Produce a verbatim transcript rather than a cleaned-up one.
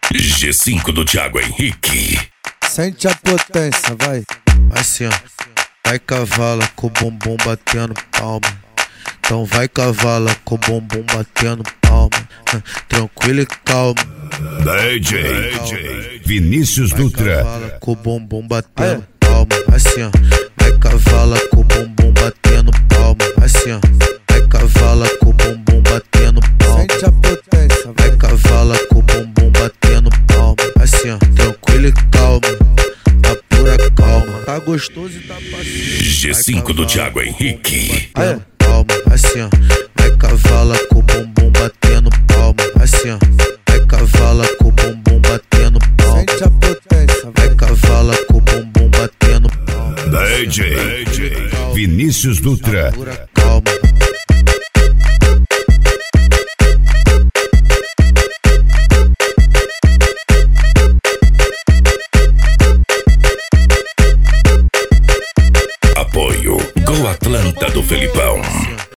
G cinco do Thiago Henrique. Sente a potência, vai. Assim, ó. Vai cavala com o bumbum batendo palma. Então vai cavala com o bumbum batendo palma. Tranquilo e calmo. D J Vinícius Dutra. Cavala com o bumbum batendo palma. Assim, ó. Vai cavala com o bumbum batendo palma. Assim, ó. Vai cavala com o bumbum batendo palma. Sente a potência, Vai vai. cavala com o bumbum batendo palma. Assim, ó. Tranquilo e calmo. Tá pura calma. Tá gostoso e tá passivo. G cinco do Thiago Henrique. Batendo palma. Assim, ó. Vai cavala com o bumbum batendo palma. Assim, ó. Vai cavala com o bumbum batendo palma. Sente a potência, Vai vai. cavala com o bumbum batendo palma. D J Vinícius Dutra. Pura calma. Apoio Go Atlanta do Felipão.